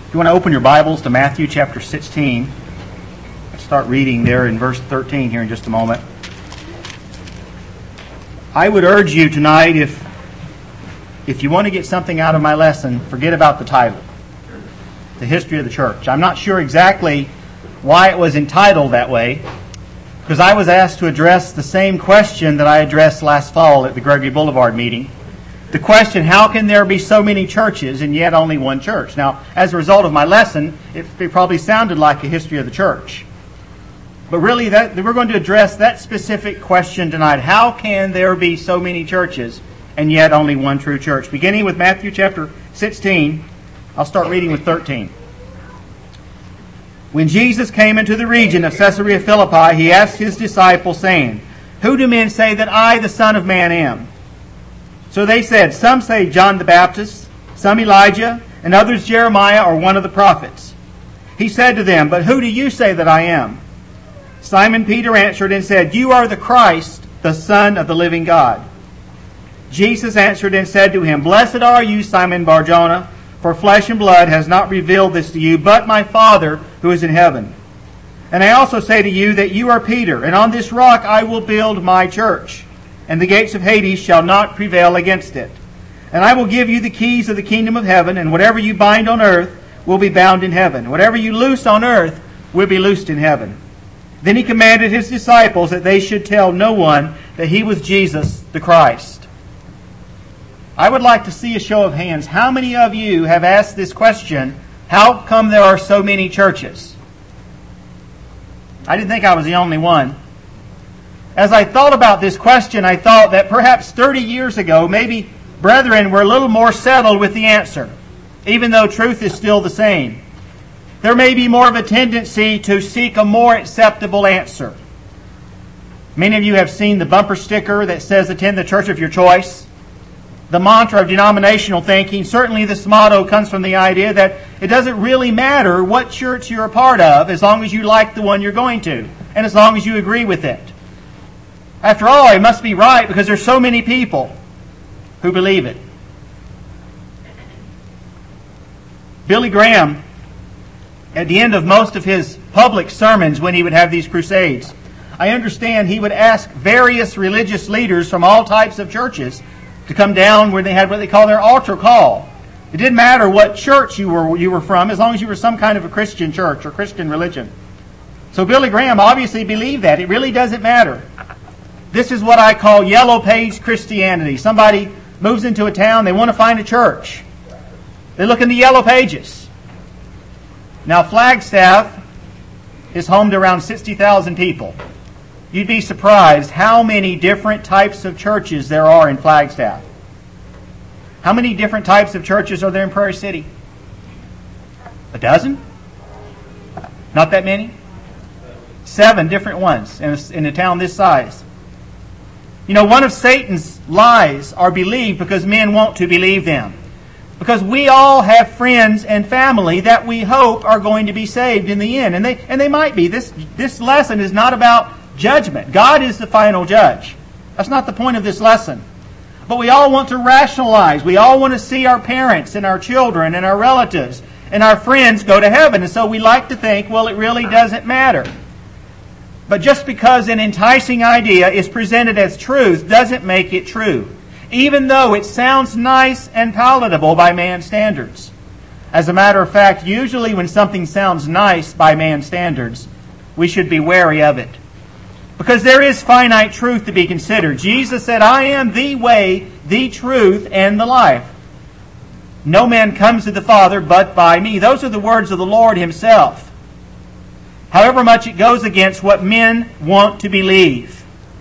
If you want to open your Bibles to Matthew chapter 16, let's start reading there in verse 13 here in just a moment. I would urge you tonight, if you want to get something out of my lesson, forget about the title, The History of the Church. I'm not sure exactly why it was entitled that way, because I was asked to address the same question that I addressed last fall at the Gregory Boulevard meeting. The question, how can there be so many churches and yet only one church? Now, as a result of my lesson, it probably sounded like a history of the church. But really, we're going to address that specific question tonight. How can there be so many churches and yet only one true church? Beginning with Matthew chapter 16, I'll start reading with 13. When Jesus came into the region of Caesarea Philippi, he asked his disciples, saying, "Who do men say that I, the Son of Man, am?" So they said, "Some say John the Baptist, some Elijah, and others Jeremiah or one of the prophets." He said to them, "But who do you say that I am?" Simon Peter answered and said, "You are the Christ, the Son of the living God." Jesus answered and said to him, "Blessed are you, Simon Bar-Jonah, for flesh and blood has not revealed this to you, but my Father who is in heaven. And I also say to you that you are Peter, and on this rock I will build my church, and the gates of Hades shall not prevail against it. And I will give you the keys of the kingdom of heaven, and whatever you bind on earth will be bound in heaven. Whatever you loose on earth will be loosed in heaven." Then he commanded his disciples that they should tell no one that he was Jesus the Christ. I would like to see a show of hands. How many of you have asked this question, how come there are so many churches? I didn't think I was the only one. As I thought about this question, I thought that perhaps 30 years ago, maybe brethren were a little more settled with the answer, even though truth is still the same. There may be more of a tendency to seek a more acceptable answer. Many of you have seen the bumper sticker that says, "Attend the church of your choice." The mantra of denominational thinking, certainly this motto comes from the idea that it doesn't really matter what church you're a part of as long as you like the one you're going to, and as long as you agree with it. After all, it must be right because there's so many people who believe it. Billy Graham, at the end of most of his public sermons when he would have these crusades, I understand he would ask various religious leaders from all types of churches to come down where they had what they call their altar call. It didn't matter what church you were from as long as you were some kind of a Christian church or Christian religion. So Billy Graham obviously believed that. It really doesn't matter. This is what I call yellow page Christianity. Somebody moves into a town, they want to find a church. They look in the yellow pages. Now Flagstaff is home to around 60,000 people. You'd be surprised how many different types of churches there are in Flagstaff. How many different types of churches are there in Prairie City? A dozen? Not that many? 7 different ones in a town this size. You know, one of Satan's lies are believed because men want to believe them. Because we all have friends and family that we hope are going to be saved in the end. And they might be. This lesson is not about judgment. God is the final judge. That's not the point of this lesson. But we all want to rationalize. We all want to see our parents and our children and our relatives and our friends go to heaven. And so we like to think, well, it really doesn't matter. But just because an enticing idea is presented as truth doesn't make it true, even though it sounds nice and palatable by man's standards. As a matter of fact, usually when something sounds nice by man's standards, we should be wary of it. Because there is finite truth to be considered. Jesus said, "I am the way, the truth, and the life. No man comes to the Father but by me." Those are the words of the Lord Himself. However much it goes against what men want to believe.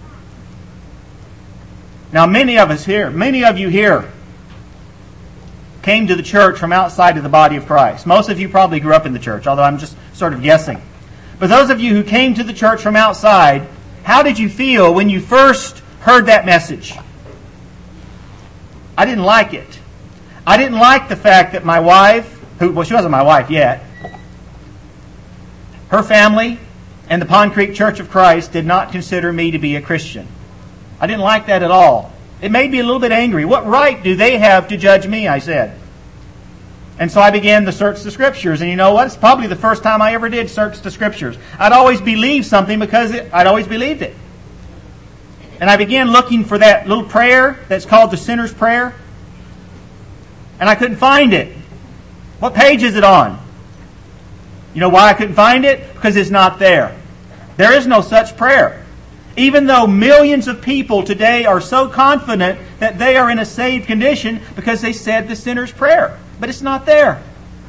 Now many of you here came to the church from outside of the body of Christ. Most of you probably grew up in the church, although I'm just sort of guessing. But those of you who came to the church from outside, how did you feel when you first heard that message? I didn't like it. I didn't like the fact that my wife, she wasn't my wife yet, her family and the Pond Creek Church of Christ did not consider me to be a Christian. I didn't like that at all. It made me a little bit angry. What right do they have to judge me, I said. And so I began to search the Scriptures. And you know what? It's probably the first time I ever did search the Scriptures. I'd always believed something because I'd always believed it. And I began looking for that little prayer that's called the sinner's prayer. And I couldn't find it. What page is it on? You know why I couldn't find it? Because it's not there. There is no such prayer. Even though millions of people today are so confident that they are in a saved condition because they said the sinner's prayer. But it's not there.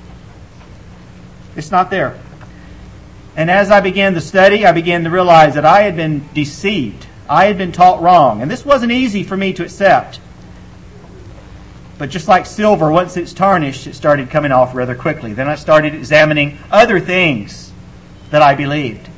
It's not there. And as I began to study, I began to realize that I had been deceived. I had been taught wrong. And this wasn't easy for me to accept. But just like silver, once it's tarnished, it started coming off rather quickly. Then I started examining other things that I believed.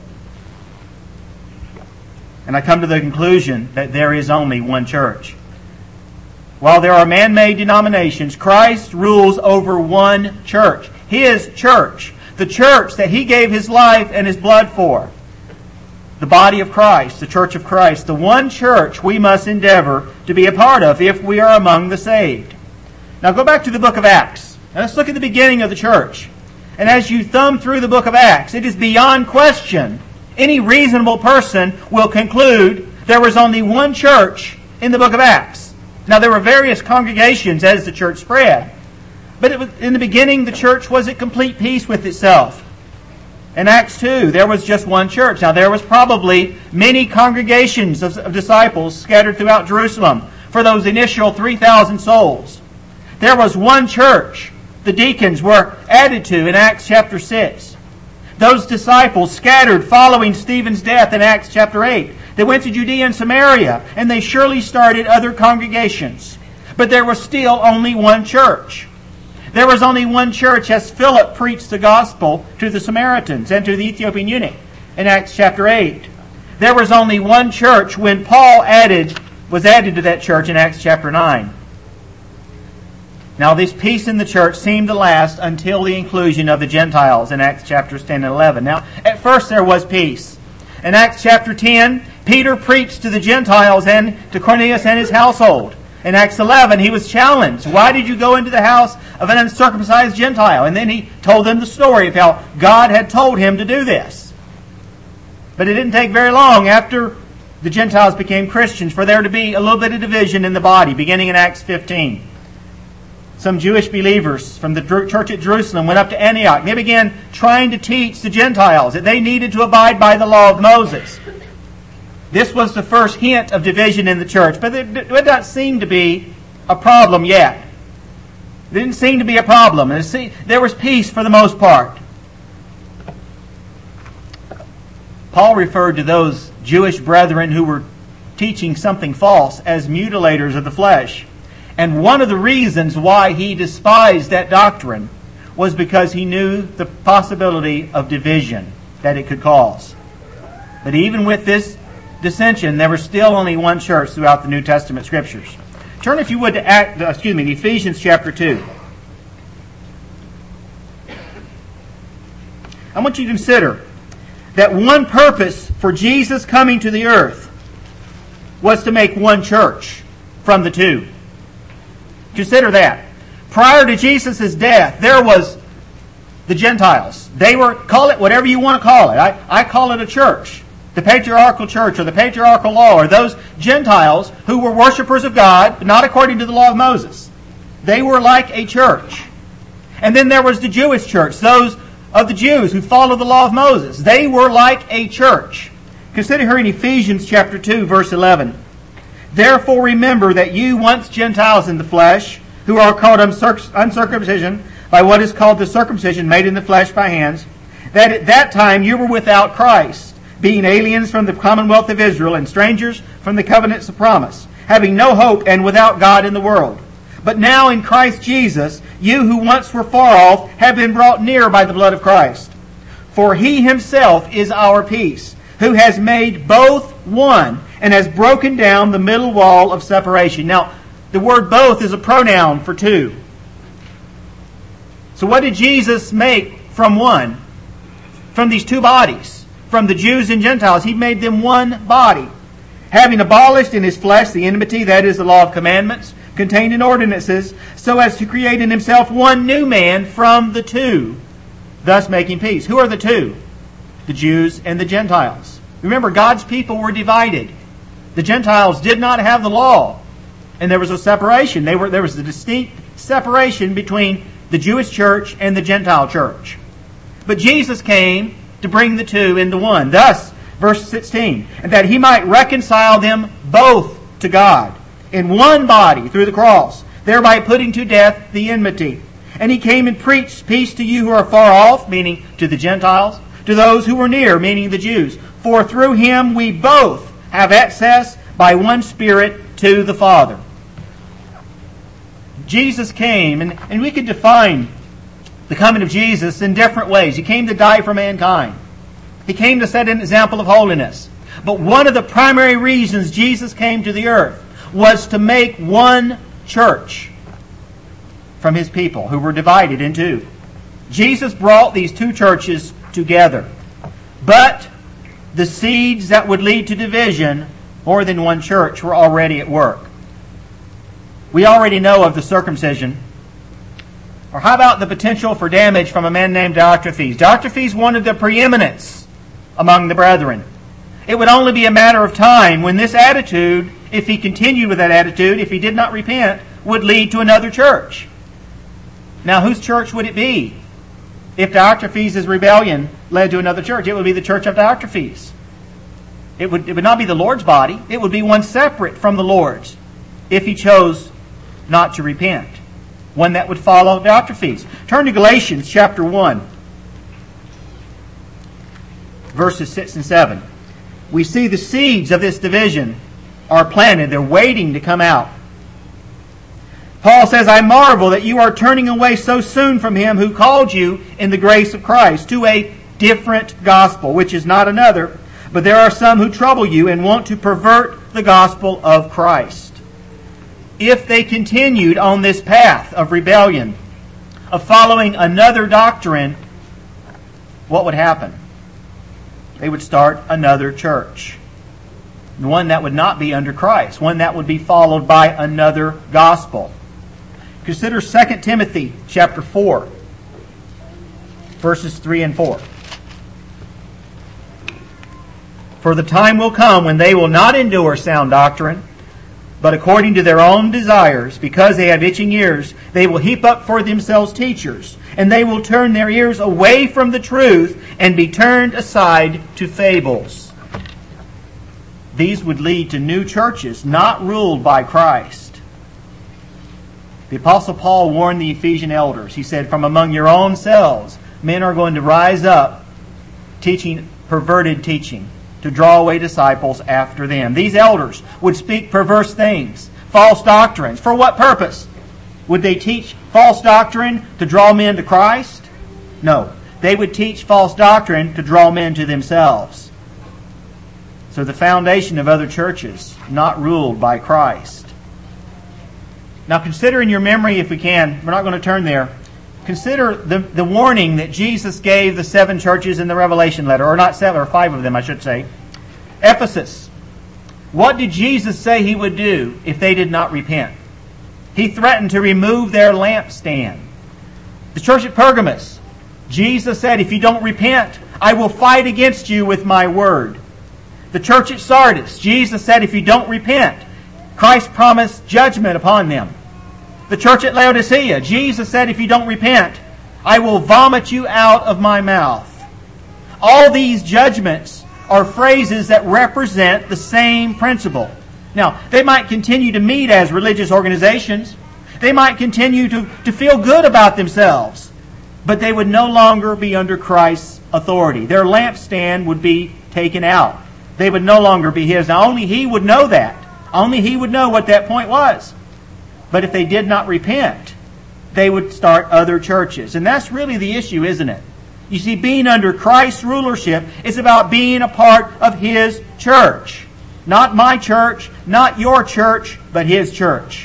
And I come to the conclusion that there is only one church. While there are man-made denominations, Christ rules over one church. His church. The church that He gave His life and His blood for. The body of Christ, the church of Christ. The one church we must endeavor to be a part of if we are among the saved. Now go back to the book of Acts. Now let's look at the beginning of the church. And as you thumb through the book of Acts, it is beyond question. Any reasonable person will conclude there was only one church in the book of Acts. Now, there were various congregations as the church spread. But in the beginning, the church was at complete peace with itself. In Acts 2, there was just one church. Now, there was probably many congregations of disciples scattered throughout Jerusalem for those initial 3,000 souls. There was one church the deacons were added to in Acts chapter 6. Those disciples scattered following Stephen's death in Acts chapter 8. They went to Judea and Samaria, and they surely started other congregations. But there was still only one church. There was only one church as Philip preached the gospel to the Samaritans and to the Ethiopian eunuch in Acts chapter 8. There was only one church when Paul was added to that church in Acts chapter 9. Now this peace in the church seemed to last until the inclusion of the Gentiles in Acts chapters 10 and 11. Now, at first there was peace. In Acts chapter 10, Peter preached to the Gentiles and to Cornelius and his household. In Acts 11, he was challenged. Why did you go into the house of an uncircumcised Gentile? And then he told them the story of how God had told him to do this. But it didn't take very long after the Gentiles became Christians for there to be a little bit of division in the body, beginning in Acts 15. Some Jewish believers from the church at Jerusalem went up to Antioch. They began trying to teach the Gentiles that they needed to abide by the law of Moses. This was the first hint of division in the church, but it did not seem to be a problem yet. It didn't seem to be a problem. There was peace for the most part. Paul referred to those Jewish brethren who were teaching something false as mutilators of the flesh. And one of the reasons why he despised that doctrine was because he knew the possibility of division that it could cause. But even with this dissension, there was still only one church throughout the New Testament Scriptures. Turn, if you would, to Ephesians chapter 2. I want you to consider that one purpose for Jesus coming to the earth was to make one church from the two. Consider that. Prior to Jesus' death, there was the Gentiles. They were, call it whatever you want to call it. I call it a church. The patriarchal church or the patriarchal law, or those Gentiles who were worshipers of God, but not according to the law of Moses. They were like a church. And then there was the Jewish church, those of the Jews who followed the law of Moses. They were like a church. Consider here in Ephesians chapter 2, verse 11. Therefore remember that you once Gentiles in the flesh, who are called uncircumcision by what is called the circumcision made in the flesh by hands, that at that time you were without Christ, being aliens from the commonwealth of Israel and strangers from the covenants of promise, having no hope and without God in the world. But now in Christ Jesus, you who once were far off have been brought near by the blood of Christ. For He Himself is our peace, who has made both one and has broken down the middle wall of separation. Now, the word both is a pronoun for two. So what did Jesus make from one? From these two bodies. From the Jews and Gentiles. He made them one body. Having abolished in His flesh the enmity, that is the law of commandments, contained in ordinances, so as to create in himself one new man from the two, thus making peace. Who are the two? The Jews and the Gentiles. Remember, God's people were divided. The Gentiles did not have the law, and there was a separation. There was a distinct separation between the Jewish church and the Gentile church. But Jesus came to bring the two into one. Thus, verse 16, and that he might reconcile them both to God in one body through the cross, thereby putting to death the enmity. And he came and preached peace to you who are far off, meaning to the Gentiles, to those who were near, meaning the Jews. For through him we both have access by one Spirit to the Father. Jesus came, and we could define the coming of Jesus in different ways. He came to die for mankind. He came to set an example of holiness. But one of the primary reasons Jesus came to the earth was to make one church from his people who were divided in two. Jesus brought these two churches together. But the seeds that would lead to division, more than one church, were already at work. We already know of the circumcision. Or how about the potential for damage from a man named Diotrephes? Diotrephes wanted the preeminence among the brethren. It would only be a matter of time when this attitude, if he continued with that attitude, if he did not repent, would lead to another church. Now, whose church would it be? If Diotrephes' rebellion led to another church, it would be the church of Diotrephes. It would not be the Lord's body. It would be one separate from the Lord's if he chose not to repent. One that would follow Diotrephes. Turn to Galatians chapter 1, verses 6 and 7. We see the seeds of this division are planted. They're waiting to come out. Paul says, I marvel that you are turning away so soon from him who called you in the grace of Christ to a different gospel, which is not another, but there are some who trouble you and want to pervert the gospel of Christ. If they continued on this path of rebellion, of following another doctrine, what would happen? They would start another church. One that would not be under Christ. One that would be followed by another gospel. Consider 2 Timothy chapter 4, verses 3 and 4. For the time will come when they will not endure sound doctrine, but according to their own desires, because they have itching ears, they will heap up for themselves teachers, and they will turn their ears away from the truth and be turned aside to fables. These would lead to new churches not ruled by Christ. The Apostle Paul warned the Ephesian elders. He said, from among your own selves, men are going to rise up teaching perverted teaching, to draw away disciples after them. These elders would speak perverse things, false doctrines. For what purpose? Would they teach false doctrine to draw men to Christ? No. They would teach false doctrine to draw men to themselves. So the foundation of other churches, not ruled by Christ. Now consider in your memory, if we can, we're not going to turn there, consider the warning that Jesus gave the 7 churches in the Revelation letter, or not 7, or 5 of them, I should say. Ephesus. What did Jesus say he would do if they did not repent? He threatened to remove their lampstand. The church at Pergamos, Jesus said, if you don't repent, I will fight against you with my word. The church at Sardis, Jesus said, if you don't repent, Christ promised judgment upon them. The church at Laodicea, Jesus said, if you don't repent, I will vomit you out of my mouth. All these judgments are phrases that represent the same principle. Now, they might continue to meet as religious organizations. They might continue to feel good about themselves. But they would no longer be under Christ's authority. Their lampstand would be taken out. They would no longer be His. Now, only He would know that. Only He would know what that point was. But if they did not repent, they would start other churches. And that's really the issue, isn't it? You see, being under Christ's rulership is about being a part of His church. Not my church, not your church, but His church.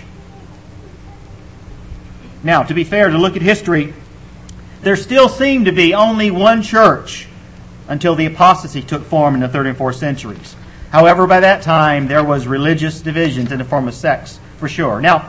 Now, to be fair, to look at history, there still seemed to be only one church until the apostasy took form in the 3rd and 4th centuries. However, by that time, there was religious divisions in the form of sects, for sure. Now,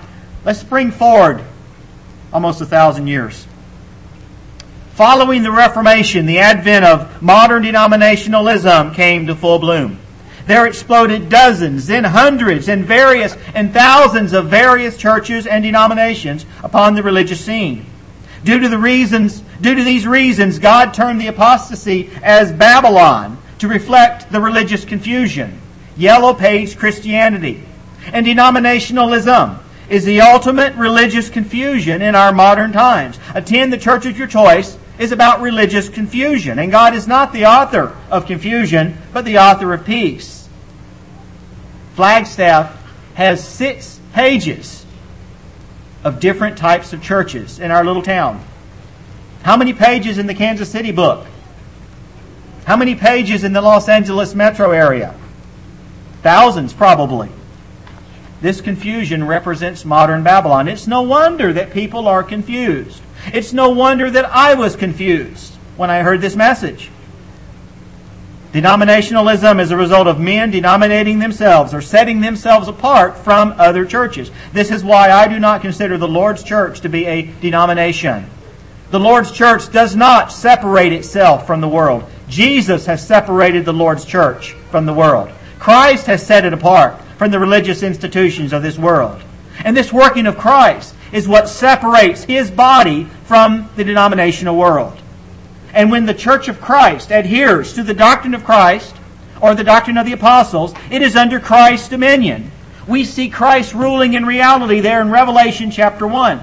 Let's spring forward almost 1,000 years. Following the Reformation, the advent of modern denominationalism came to full bloom. There exploded dozens, then hundreds, and thousands of various churches and denominations upon the religious scene. Due to these reasons, God termed the apostasy as Babylon to reflect the religious confusion, yellow page Christianity. And denominationalism is the ultimate religious confusion in our modern times. Attend the church of your choice is about religious confusion. And God is not the author of confusion, but the author of peace. Flagstaff has 6 pages of different types of churches in our little town. How many pages in the Kansas City book? How many pages in the Los Angeles metro area? Thousands, probably. This confusion represents modern Babylon. It's no wonder that people are confused. It's no wonder that I was confused when I heard this message. Denominationalism is a result of men denominating themselves or setting themselves apart from other churches. This is why I do not consider the Lord's church to be a denomination. The Lord's church does not separate itself from the world. Jesus has separated the Lord's church from the world. Christ has set it apart from the religious institutions of this world. And this working of Christ is what separates His body from the denominational world. And when the Church of Christ adheres to the doctrine of Christ or the doctrine of the apostles, it is under Christ's dominion. We see Christ ruling in reality there in Revelation chapter 1.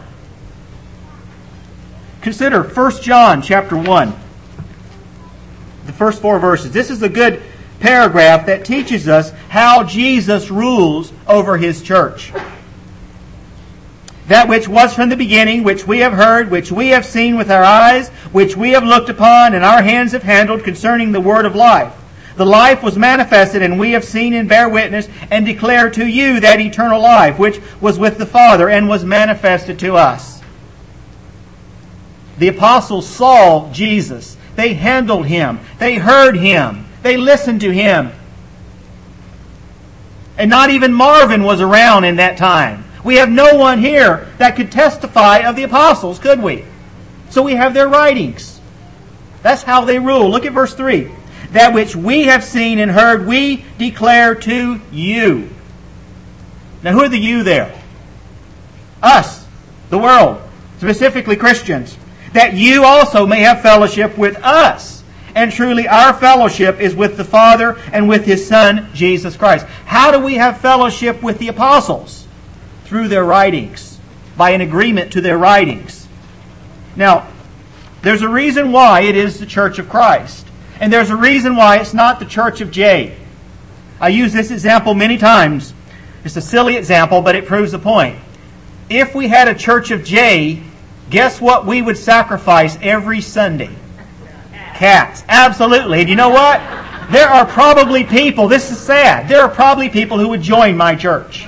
Consider 1 John chapter 1. The first 4 verses. This is a good paragraph that teaches us how Jesus rules over His church. That which was from the beginning, which we have heard, which we have seen with our eyes, which we have looked upon, and our hands have handled concerning the word of life. The life was manifested, and we have seen and bear witness, and declare to you that eternal life, which was with the Father, and was manifested to us. The apostles saw Jesus. They handled Him. They heard Him. They listened to Him. And not even Marvin was around in that time. We have no one here that could testify of the apostles, could we? So we have their writings. That's how they rule. Look at verse 3. That which we have seen and heard, we declare to you. Now who are the you there? Us, the world, specifically Christians. That you also may have fellowship with us. And truly our fellowship is with the Father and with His Son, Jesus Christ. How do we have fellowship with the apostles? Through their writings, by an agreement to their writings. Now, there's a reason why it is the Church of Christ. And there's a reason why it's not the Church of J. I use this example many times. It's a silly example, but it proves the point. If we had a Church of J, guess what we would sacrifice every Sunday? Cats. Absolutely. And you know what? There are probably people, this is sad, there are probably people who would join my church.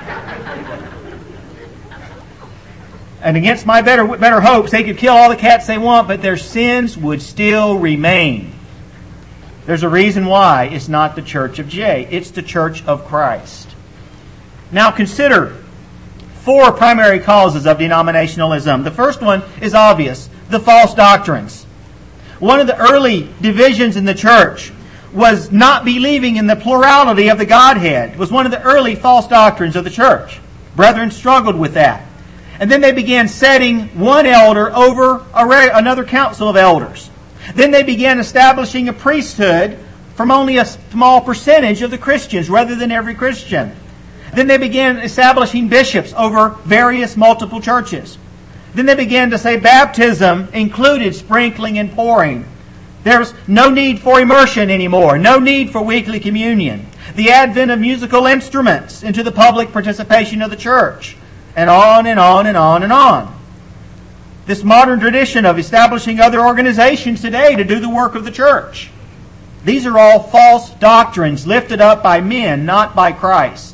And against my better hopes, they could kill all the cats they want, but their sins would still remain. There's a reason why it's not the Church of J. It's the Church of Christ. Now consider 4 primary causes of denominationalism. The first one is obvious. The false doctrines. One of the early divisions in the church was not believing in the plurality of the Godhead. It was one of the early false doctrines of the church. Brethren struggled with that. And then they began setting one elder over another council of elders. Then they began establishing a priesthood from only a small percentage of the Christians rather than every Christian. Then they began establishing bishops over various multiple churches. Then they began to say baptism included sprinkling and pouring. There's no need for immersion anymore. No need for weekly communion. The advent of musical instruments into the public participation of the church. And on and on and on and on. This modern tradition of establishing other organizations today to do the work of the church. These are all false doctrines lifted up by men, not by Christ.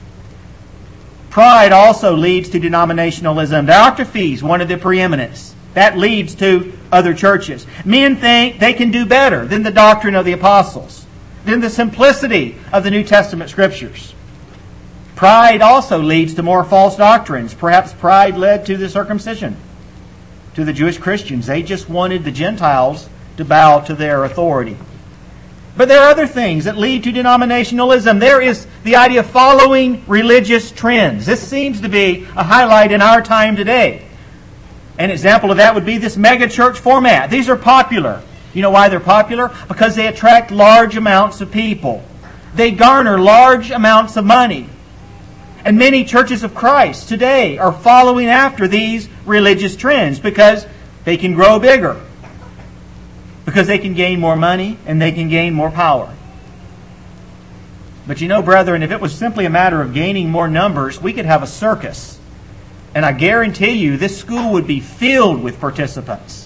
Pride also leads to denominationalism. Diotrephes, one of the preeminence. That leads to other churches. Men think they can do better than the doctrine of the apostles, than the simplicity of the New Testament Scriptures. Pride also leads to more false doctrines. Perhaps pride led to the circumcision. To the Jewish Christians, they just wanted the Gentiles to bow to their authority. But there are other things that lead to denominationalism. There is the idea of following religious trends. This seems to be a highlight in our time today. An example of that would be this megachurch format. These are popular. You know why they're popular? Because they attract large amounts of people. They garner large amounts of money. And many churches of Christ today are following after these religious trends because they can grow bigger. Because they can gain more money and they can gain more power. But you know, brethren, if it was simply a matter of gaining more numbers, we could have a circus. And I guarantee you, this school would be filled with participants.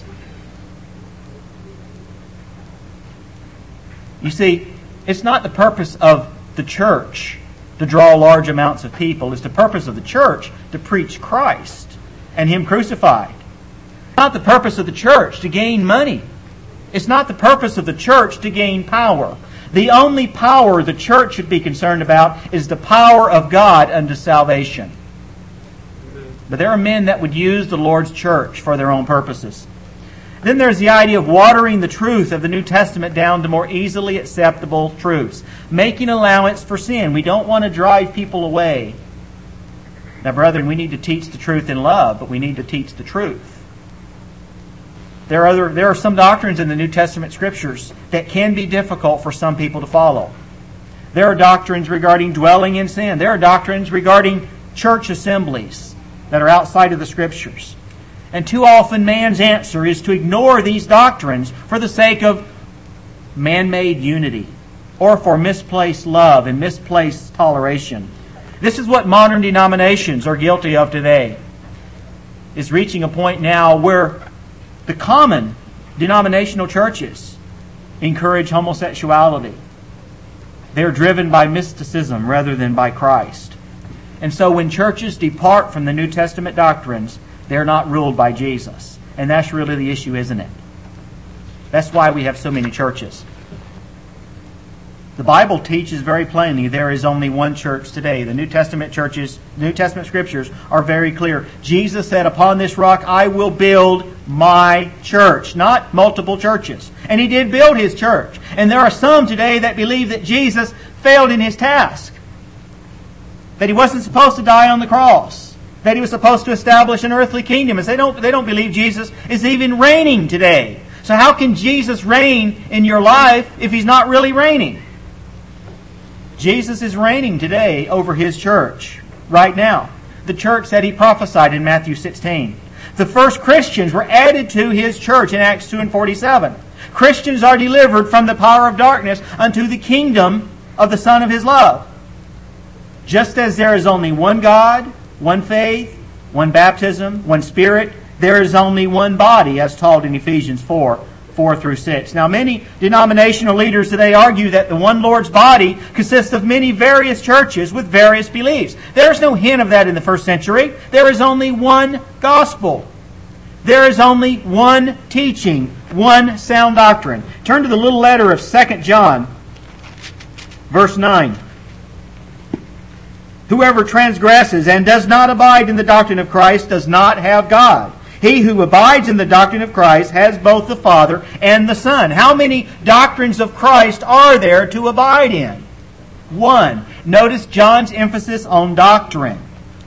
You see, it's not the purpose of the church to draw large amounts of people. It's the purpose of the church to preach Christ and Him crucified. It's not the purpose of the church to gain money. It's not the purpose of the church to gain power. The only power the church should be concerned about is the power of God unto salvation. But there are men that would use the Lord's church for their own purposes. Then there's the idea of watering the truth of the New Testament down to more easily acceptable truths. Making allowance for sin. We don't want to drive people away. Now, brethren, we need to teach the truth in love, but we need to teach the truth. There are some doctrines in the New Testament Scriptures that can be difficult for some people to follow. There are doctrines regarding dwelling in sin. There are doctrines regarding church assemblies that are outside of the Scriptures. And too often man's answer is to ignore these doctrines for the sake of man-made unity or for misplaced love and misplaced toleration. This is what modern denominations are guilty of today. Is reaching a point now where the common denominational churches encourage homosexuality. They're driven by mysticism rather than by Christ. And so when churches depart from the New Testament doctrines, they're not ruled by Jesus. And that's really the issue, isn't it? That's why we have so many churches. The Bible teaches very plainly there is only one church today. The New Testament churches, New Testament Scriptures are very clear. Jesus said, upon this rock I will build my church, not multiple churches. And He did build His church. And there are some today that believe that Jesus failed in His task. That He wasn't supposed to die on the cross. That He was supposed to establish an earthly kingdom. As they don't believe Jesus is even reigning today. So how can Jesus reign in your life if He's not really reigning? Jesus is reigning today over His church right now. The church that He prophesied in Matthew 16. The first Christians were added to His church in Acts 2:47. Christians are delivered from the power of darkness unto the kingdom of the Son of His love. Just as there is only one God, one faith, one baptism, one Spirit, there is only one body, as taught in Ephesians 4:4-6. Now, many denominational leaders today argue that the one Lord's body consists of many various churches with various beliefs. There's no hint of that in the first century. There is only one gospel. There is only one teaching, one sound doctrine. Turn to the little letter of 2 John, verse 9. Whoever transgresses and does not abide in the doctrine of Christ does not have God. He who abides in the doctrine of Christ has both the Father and the Son. How many doctrines of Christ are there to abide in? One. Notice John's emphasis on doctrine.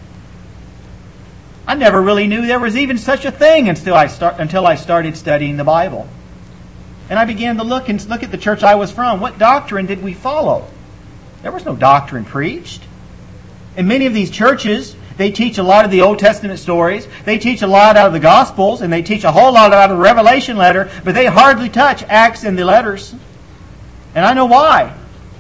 I never really knew there was even such a thing until I started studying the Bible. And I began to look at the church I was from. What doctrine did we follow? There was no doctrine preached. In many of these churches, they teach a lot of the Old Testament stories. They teach a lot out of the Gospels, and they teach a whole lot out of the Revelation letter, but they hardly touch Acts and the letters. And I know why.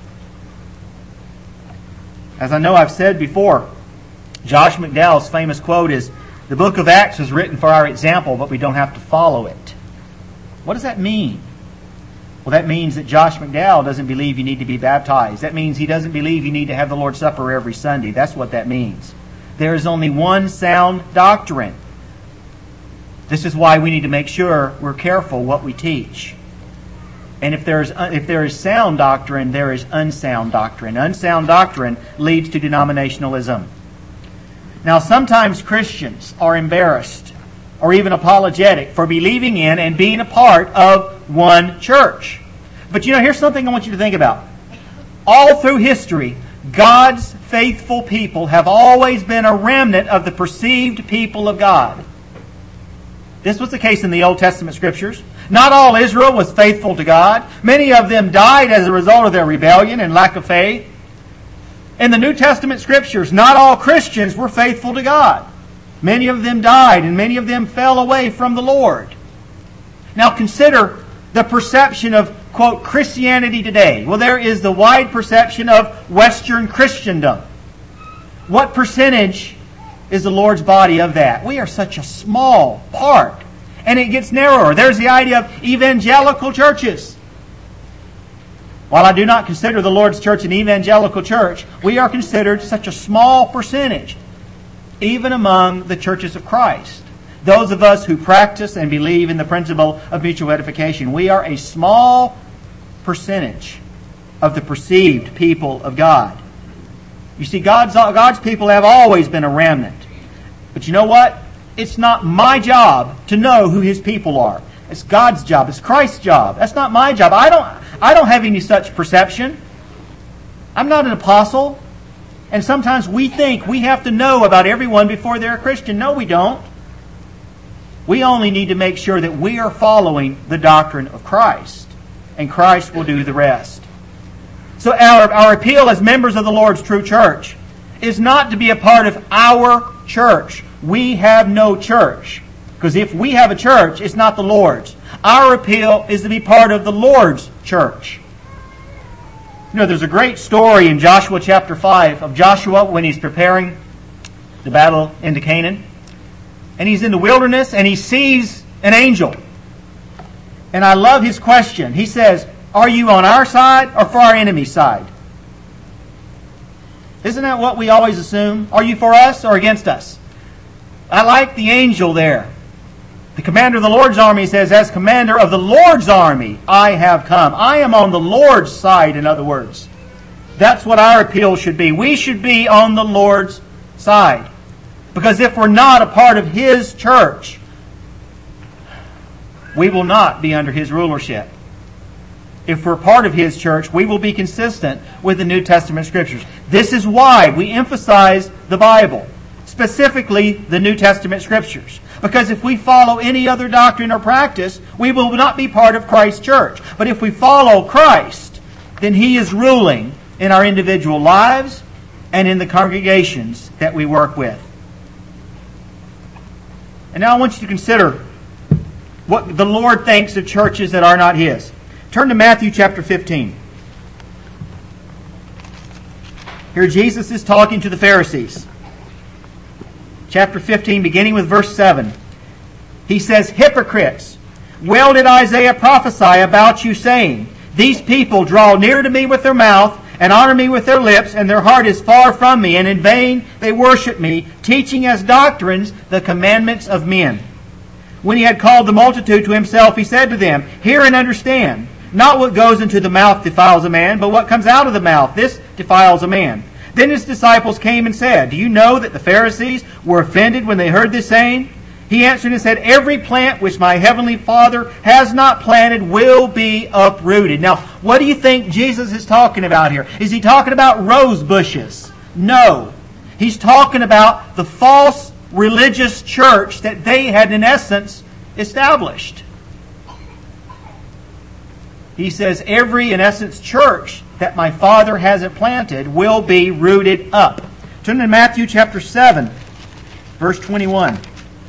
As I know I've said before, Josh McDowell's famous quote is, "The book of Acts was written for our example, but we don't have to follow it." What does that mean? Well, that means that Josh McDowell doesn't believe you need to be baptized. That means he doesn't believe you need to have the Lord's Supper every Sunday. That's what that means. There is only one sound doctrine. This is why we need to make sure we're careful what we teach. And if there is sound doctrine, there is unsound doctrine. Unsound doctrine leads to denominationalism. Now, sometimes Christians are embarrassed or even apologetic for believing in and being a part of one church. But here's something I want you to think about. All through history, God's faithful people have always been a remnant of the perceived people of God. This was the case in the Old Testament Scriptures. Not all Israel was faithful to God. Many of them died as a result of their rebellion and lack of faith. In the New Testament Scriptures, not all Christians were faithful to God. Many of them died and many of them fell away from the Lord. Now consider the perception of, quote, Christianity today. Well, there is the wide perception of Western Christendom. What percentage is the Lord's body of that? We are such a small part. And it gets narrower. There's the idea of evangelical churches. While I do not consider the Lord's church an evangelical church, we are considered such a small percentage, even among the churches of Christ. Those of us who practice and believe in the principle of mutual edification, we are a small percentage of the perceived people of God. You see, God's people have always been a remnant. But you know what? It's not my job to know who His people are. It's God's job. It's Christ's job. That's not my job. I don't have any such perception. I'm not an apostle. And sometimes we think we have to know about everyone before they're a Christian. No, we don't. We only need to make sure that we are following the doctrine of Christ. And Christ will do the rest. So our appeal as members of the Lord's true church is not to be a part of our church. We have no church. Because if we have a church, it's not the Lord's. Our appeal is to be part of the Lord's church. There's a great story in Joshua chapter 5 of Joshua when he's preparing the battle into Canaan. And he's in the wilderness and he sees an angel. And I love his question. He says, "Are you on our side or for our enemy's side?" Isn't that what we always assume? Are you for us or against us? I like the angel there. The commander of the Lord's army says, "As commander of the Lord's army, I have come." I am on the Lord's side, in other words. That's what our appeal should be. We should be on the Lord's side. Because if we're not a part of His church, we will not be under His rulership. If we're part of His church, we will be consistent with the New Testament Scriptures. This is why we emphasize the Bible, specifically the New Testament Scriptures. Because if we follow any other doctrine or practice, we will not be part of Christ's church. But if we follow Christ, then He is ruling in our individual lives and in the congregations that we work with. And now I want you to consider what the Lord thinks of churches that are not His. Turn to Matthew chapter 15. Here Jesus is talking to the Pharisees. Chapter 15, beginning with verse 7. He says, "Hypocrites, well did Isaiah prophesy about you, saying, These people draw near to me with their mouth, and honor me with their lips, and their heart is far from me, and in vain they worship me, teaching as doctrines the commandments of men. When he had called the multitude to himself, he said to them, Hear and understand. Not what goes into the mouth defiles a man, but what comes out of the mouth, this defiles a man. Then his disciples came and said, Do you know that the Pharisees were offended when they heard this saying? He answered and said, Every plant which my heavenly Father has not planted will be uprooted. Now, what do you think Jesus is talking about here? Is he talking about rose bushes? No. He's talking about the false religious church that they had, in essence, established. He says, every, in essence, church that my Father hasn't planted will be rooted up. Turn to Matthew chapter 7, verse 21.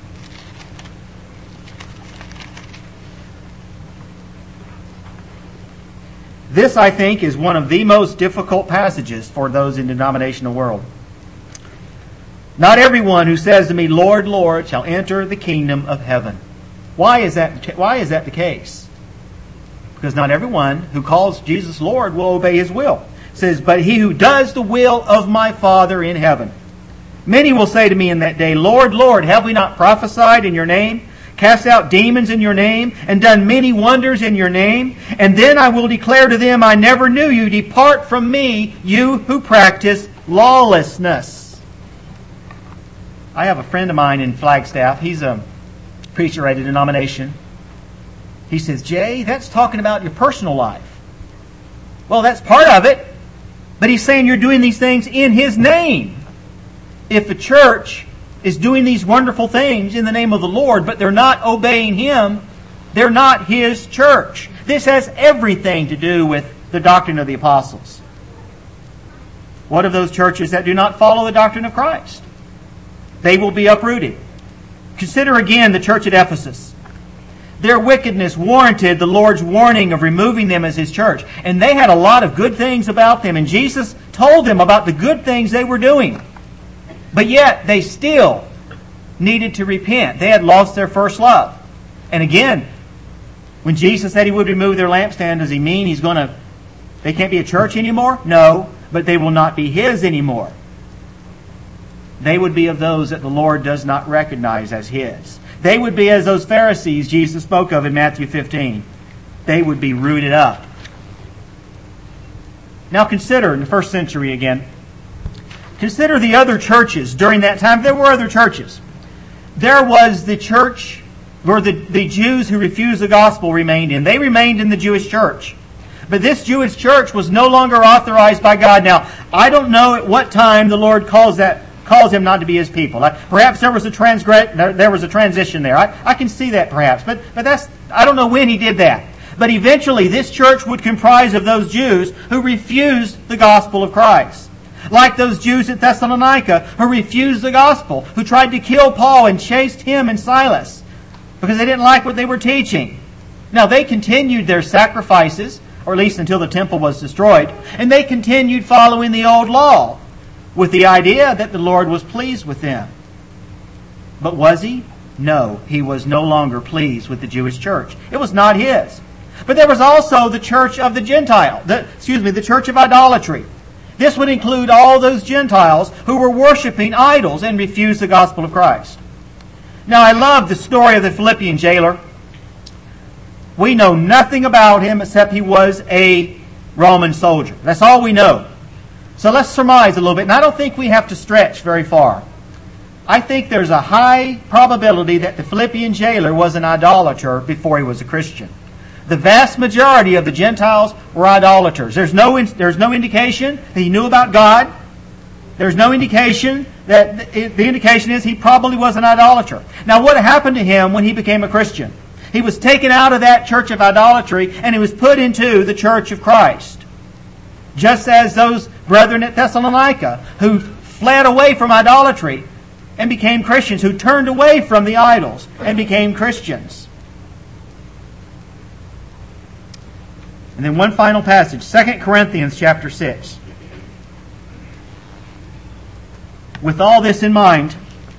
This, I think, is one of the most difficult passages for those in the denominational world. Not everyone who says to me, Lord, Lord, shall enter the kingdom of heaven. Why is that the case? Because not everyone who calls Jesus Lord will obey His will. It says, but he who does the will of my Father in heaven. Many will say to me in that day, Lord, Lord, have we not prophesied in your name, cast out demons in your name, and done many wonders in your name? And then I will declare to them, I never knew you. Depart from me, you who practice lawlessness. I have a friend of mine in Flagstaff. He's a preacher at a denomination. He says, Jay, that's talking about your personal life. Well, that's part of it. But he's saying you're doing these things in His name. If a church is doing these wonderful things in the name of the Lord, but they're not obeying Him, they're not His church. This has everything to do with the doctrine of the apostles. What of those churches that do not follow the doctrine of Christ? They will be uprooted. Consider again the church at Ephesus. Their wickedness warranted the Lord's warning of removing them as His church. And they had a lot of good things about them. And Jesus told them about the good things they were doing. But yet, they still needed to repent. They had lost their first love. And again, when Jesus said He would remove their lampstand, does He mean they can't be a church anymore? No, but they will not be His anymore. They would be of those that the Lord does not recognize as His. They would be as those Pharisees Jesus spoke of in Matthew 15. They would be rooted up. Now consider in the first century again. Consider the other churches during that time. There were other churches. There was the church where the Jews who refused the gospel remained in. They remained in the Jewish church. But this Jewish church was no longer authorized by God. Now, I don't know at what time the Lord calls him not to be His people. Perhaps there was a transition there. I can see that perhaps. But I don't know when He did that. But eventually this church would comprise of those Jews who refused the gospel of Christ. Like those Jews at Thessalonica who refused the gospel, who tried to kill Paul and chased him and Silas because they didn't like what they were teaching. Now they continued their sacrifices, or at least until the temple was destroyed, and they continued following the old law, with the idea that the Lord was pleased with them. But was He? No, He was no longer pleased with the Jewish church. It was not His. But there was also the church of the Gentile, the church of idolatry. This would include all those Gentiles who were worshiping idols and refused the gospel of Christ. Now I love the story of the Philippian jailer. We know nothing about him except he was a Roman soldier. That's all we know. So let's surmise a little bit. And I don't think we have to stretch very far. I think there's a high probability that the Philippian jailer was an idolater before he was a Christian. The vast majority of the Gentiles were idolaters. There's no indication that he knew about God. There's no indication that the indication is he probably was an idolater. Now what happened to him when he became a Christian? He was taken out of that church of idolatry and he was put into the church of Christ. Just as those brethren at Thessalonica who fled away from idolatry and became Christians, who turned away from the idols and became Christians. And then one final passage, 2 Corinthians chapter 6. With all this in mind,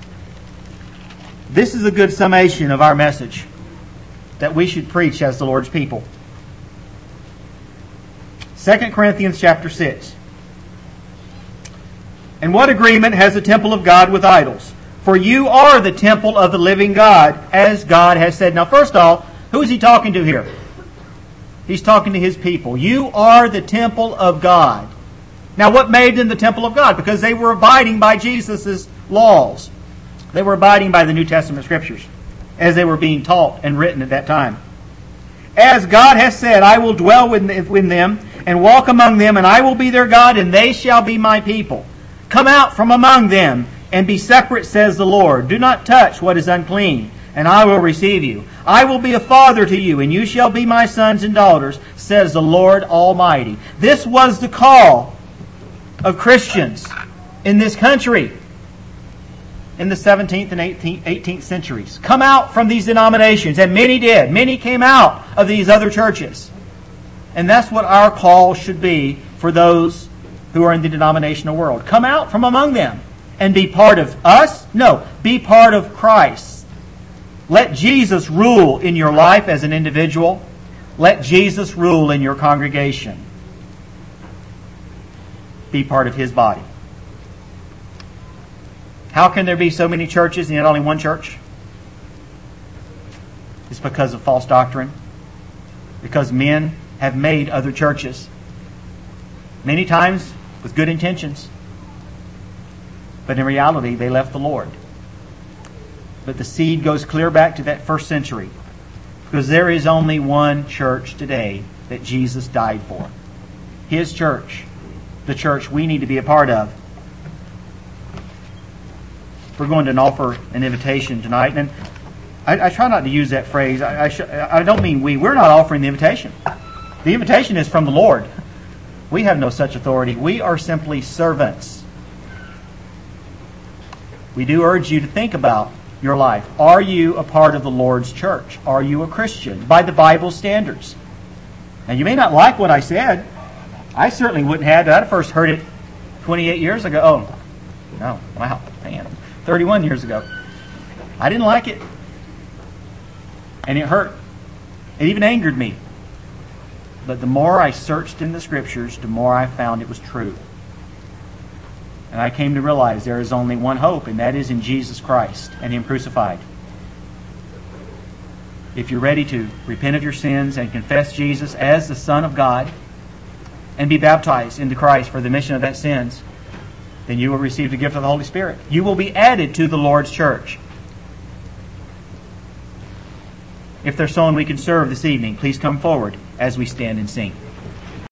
this is a good summation of our message that we should preach as the Lord's people. 2 Corinthians chapter 6. And what agreement has the temple of God with idols? For you are the temple of the living God, as God has said. Now, first of all, who is he talking to here? He's talking to His people. You are the temple of God. Now, what made them the temple of God? Because they were abiding by Jesus' laws. They were abiding by the New Testament Scriptures as they were being taught and written at that time. As God has said, I will dwell with them and walk among them, and I will be their God, and they shall be my people. Come out from among them and be separate, says the Lord. Do not touch what is unclean, and I will receive you. I will be a father to you, and you shall be my sons and daughters, says the Lord Almighty. This was the call of Christians in this country in the 17th and 18th centuries. Come out from these denominations, and many did. Many came out of these other churches. And that's what our call should be for those who are in the denominational world. Come out from among them and be part of us? No, be part of Christ. Let Jesus rule in your life as an individual. Let Jesus rule in your congregation. Be part of His body. How can there be so many churches and yet only one church? It's because of false doctrine. Because men have made other churches. Many times with good intentions. But in reality, they left the Lord. But the seed goes clear back to that first century. Because there is only one church today that Jesus died for. His church. The church we need to be a part of. We're going to offer an invitation tonight. And I try not to use that phrase. I don't mean we. We're not offering the invitation. The invitation is from the Lord. We have no such authority. We are simply servants. We do urge you to think about your life. Are you a part of the Lord's church? Are you a Christian by the Bible standards? Now, you may not like what I said. I certainly wouldn't have. I first heard it 28 years ago. Oh, no. Wow. Man. 31 years ago. I didn't like it. And it hurt. It even angered me. But the more I searched in the Scriptures, the more I found it was true. And I came to realize there is only one hope, and that is in Jesus Christ and Him crucified. If you're ready to repent of your sins and confess Jesus as the Son of God and be baptized into Christ for the remission of that sins, then you will receive the gift of the Holy Spirit. You will be added to the Lord's church. If there's someone we can serve this evening, please come forward as we stand and sing.